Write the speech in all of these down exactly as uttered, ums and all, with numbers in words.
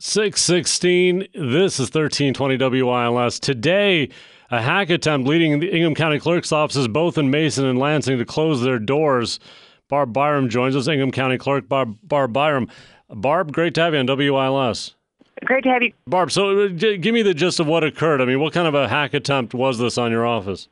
six sixteen, this is thirteen twenty W I L S. Today, a hack attempt leading the Ingham County Clerk's offices, both in Mason and Lansing, to close their doors. Barb Byram joins us, Ingham County Clerk Barb, Barb Byram. Barb, great to have you on W I L S. Great to have you. Barb, so uh, give me the gist of what occurred. I mean, what kind of a hack attempt was this on your office?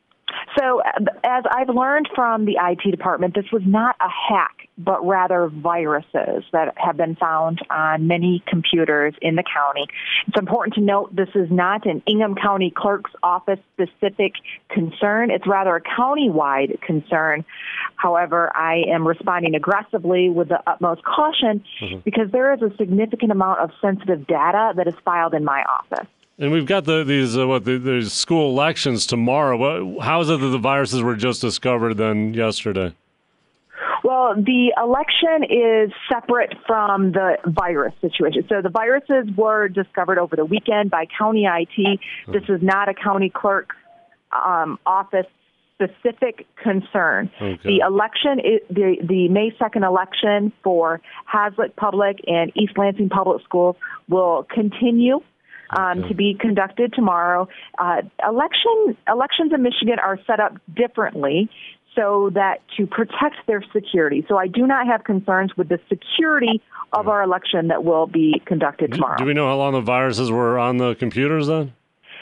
So, as I've learned from the I T department, this was not a hack, but rather viruses that have been found on many computers in the county. It's important to note this is not an Ingham County Clerk's Office specific concern. It's rather a county-wide concern. However, I am responding aggressively with the utmost caution mm-hmm. because there is a significant amount of sensitive data that is filed in my office. And we've got the, these uh, what the, the school elections tomorrow. What, how is it that the viruses were just discovered then yesterday? Well, the election is separate from the virus situation. So the viruses were discovered over the weekend by county I T. This is not a county clerk um, office specific concern. Okay. The election, is, the, the May second election for Hazlet Public and East Lansing Public Schools will continue. Um, okay. to be conducted tomorrow. Uh, election elections in Michigan are set up differently so that to protect their security. So I do not have concerns with the security of our election that will be conducted tomorrow. Do we know how long the viruses were on the computers then?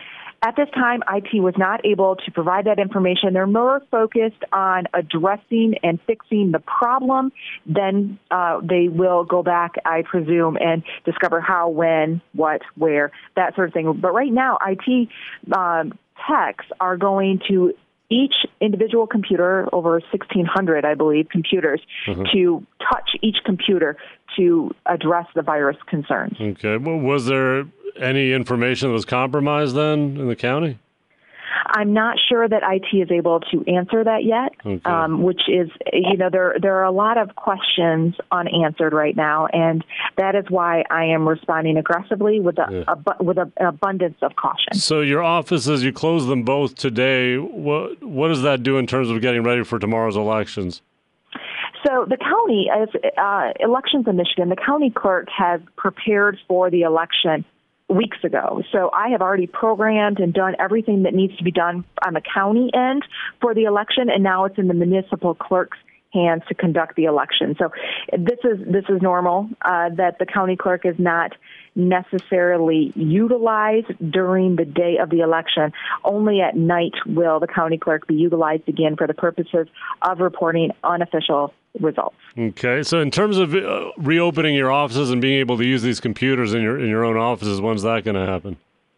At this time, I T was not able to provide that information. They're more focused on addressing and fixing the problem. Then uh, they will go back, I presume, and discover how, when, what, where, that sort of thing. But right now, I T um, techs are going to each individual computer, over sixteen hundred, I believe, computers, mm-hmm. to touch each computer to address the virus concerns. Okay. Well, was there any information that was compromised then in the county? I'm not sure that I T is able to answer that yet, okay. um, which is, you know, there there are a lot of questions unanswered right now, and that is why I am responding aggressively with a, yeah. a with a, an abundance of caution. So your offices, you close them both today. What what does that do in terms of getting ready for tomorrow's elections? So the county, as uh, elections in Michigan, the county clerk has prepared for the election weeks ago. So I have already programmed and done everything that needs to be done on the county end for the election, and now it's in the municipal clerk's hands to conduct the election. So this is this is normal, uh, that the county clerk is not necessarily utilized during the day of the election. Only at night will the county clerk be utilized again for the purposes of reporting unofficial results. Okay, so in terms of uh, reopening your offices and being able to use these computers in your in your own offices, when's that going to happen?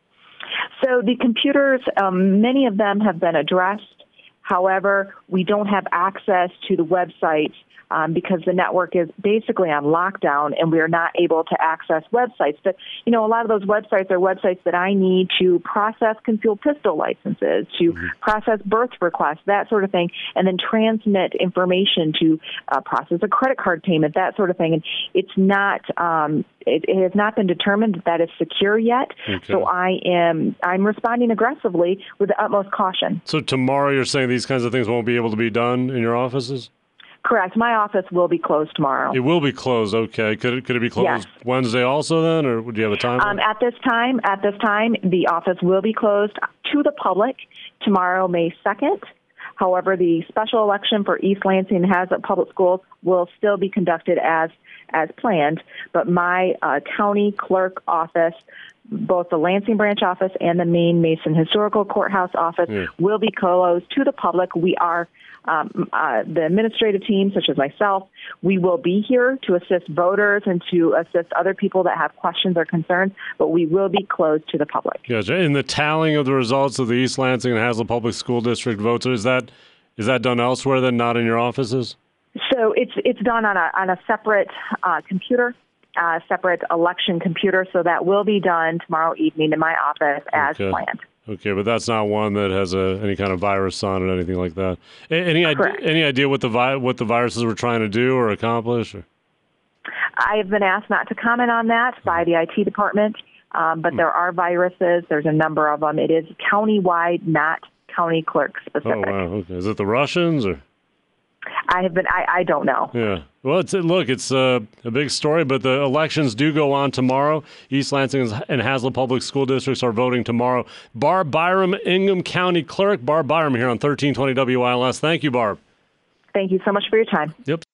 So the computers, um, many of them have been addressed. However, we don't have access to the website um, because the network is basically on lockdown and we are not able to access websites. But, you know, a lot of those websites are websites that I need to process concealed pistol licenses, to mm-hmm. process birth requests, that sort of thing, and then transmit information to uh, process a credit card payment, that sort of thing. And it's not, um, it, it has not been determined that that is secure yet. Okay. So I am, I'm responding aggressively with the utmost caution. So tomorrow you're saying these kinds of things won't be able to be done in your offices? Correct. My office will be closed tomorrow. It will be closed. Okay. Could it could it be closed yes. Wednesday also then, or would you have a time? Um, at this time, at this time, the office will be closed to the public tomorrow, May second. However, the special election for East Lansing Hazlet Public Schools will still be conducted as as planned. But my uh, county clerk office, both the Lansing branch office and the main Mason Historical Courthouse office, yeah. will be closed to the public. We are Um, uh, the administrative team, such as myself, we will be here to assist voters and to assist other people that have questions or concerns, but we will be closed to the public. Gotcha. In the tallying of the results of the East Lansing and Hazlet Public School District votes, is that is that done elsewhere then, not in your offices? So it's it's done on a on a separate uh, computer, uh, separate election computer. So that will be done tomorrow evening in my office as okay. planned. Okay, but that's not one that has a, any kind of virus on it or anything like that. Any idea, any idea what the vi- what the viruses were trying to do or accomplish? Or? I have been asked not to comment on that by the I T department, um, but there are viruses. There's a number of them. It is county-wide, not county clerk specific. Oh, wow. Okay. Is it the Russians or? I have been. I, I don't know. Yeah. Well, it's look, it's a, a big story, but the elections do go on tomorrow. East Lansing and Haslett Public School Districts are voting tomorrow. Barb Byram, Ingham County Clerk. Barb Byram here on thirteen twenty W I L S. Thank you, Barb. Thank you so much for your time. Yep.